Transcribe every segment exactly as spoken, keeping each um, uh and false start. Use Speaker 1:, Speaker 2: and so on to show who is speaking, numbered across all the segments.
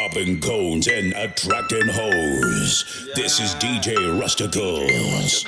Speaker 1: Popping cones and attracting hoes. This is D J Rusticles.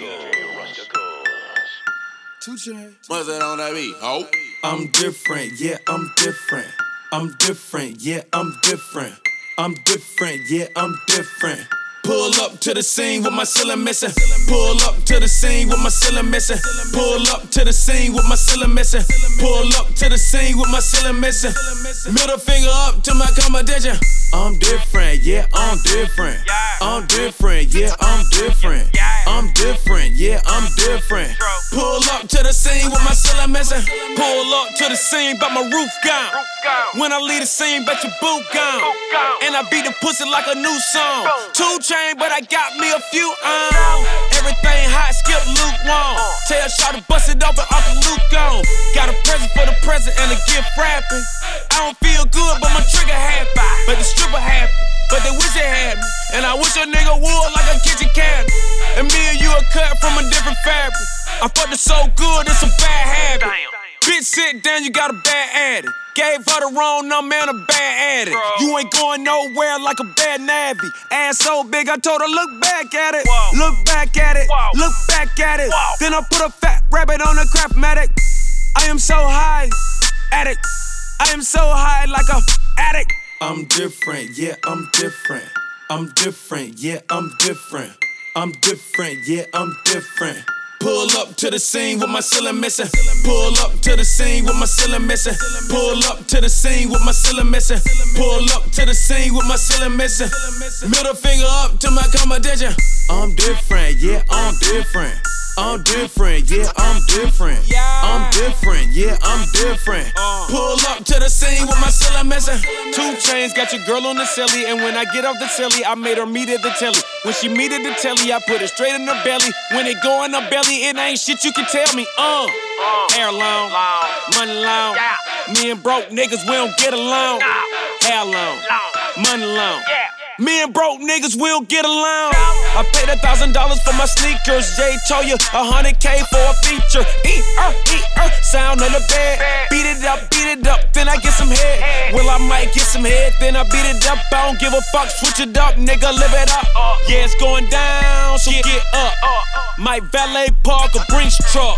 Speaker 2: Two chains.
Speaker 3: What's that on that beat? Oh.
Speaker 2: I'm different, yeah, I'm different. I'm different, yeah, I'm different. I'm different, yeah, I'm different. Pull up to the scene with my ceiling missing. Pull up to the scene with my ceiling missing. Pull up to the scene with my ceiling missing. Pull up to the scene with my ceiling missing. Middle finger up to my competition. I'm different, yeah, I'm different. I'm different, yeah, I'm different. I'm different, yeah, I'm different. Pull up to the scene with my ceiling missing. Pull up to the scene, but my roof gone. When I leave the scene, bet your boot gone. And I beat the pussy like a new song. Two chain, but I got me a few on. Everything hot, skip lukewarm. Tell Shawty bust it open, Uncle Luke gone. Got a present for the present and a gift wrapping. I don't feel good, but my trigger happy. But the stripper happy, but they wish they had me. And I wish a nigga would like a kitchen cabinet. And me and you are cut from a different fabric. I fucked it so good, it's a bad habit. Bitch, sit down, you got a bad addict. Gave her the wrong number and a bad addict. Bro. You ain't going nowhere like a bad nabby. Ass so big, I told her, look back at it. Whoa. Look back at it. Whoa. Look back at it. Whoa. Then I put a fat rabbit on a Craftmatic. I am so high, addict. I am so high like a addict. I'm different, yeah, I'm different. I'm different, yeah, I'm different. I'm different, yeah, I'm different. Pull up to the scene with my ceiling missing. Pull up to the scene with my ceiling missing. Pull up to the scene with my ceiling missing. Pull up to the scene with my ceiling missing. Middle finger up to my competition. I'm different, yeah, I'm different. I'm different, yeah, I'm different. I'm different, yeah, I'm different. Pull up to the scene with my ceiling missing. Two chains, got your girl on the celly. And when I get off the celly, I made her meet at the telly. When she meet at the telly, I put it straight in her belly. When it go in her belly, it ain't shit you can tell me. Uh, hair long, money long. Me and broke niggas, we don't get along. Hair long, money long. Me and broke niggas, we don't get along. I paid a thousand dollars for my sneakers. Jay told you a hundred K for a feature. E-er, E-er, sound on the bed. Beat it up, beat it up, then I get some head. Well, I might get some head, then I beat it up. I don't give a fuck, switch it up, nigga, live it up. Yeah, it's going down, so get up. Might valet park a Brinks truck.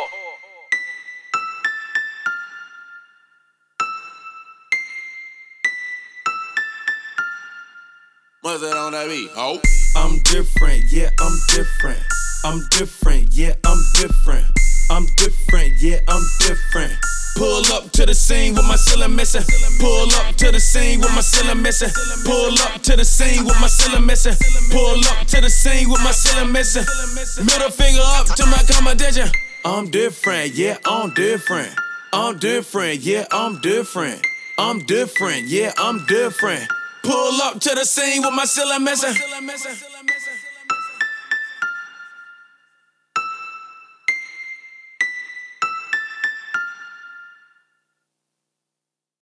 Speaker 3: What's that on that beat? Oh.
Speaker 2: I'm different, yeah, I'm different. I'm different, yeah, I'm different. I'm different, yeah, I'm different. Pull up to the scene with my ceiling missing. Pull up to the scene with my ceiling missing. Pull up to the scene with my ceiling missing. Pull up to the scene with my ceiling missing. Middle finger up to my competition. I'm different, yeah, I'm different. I'm different, yeah, I'm different. I'm different, yeah, I'm different. Pull up to the scene with my ceiling missing.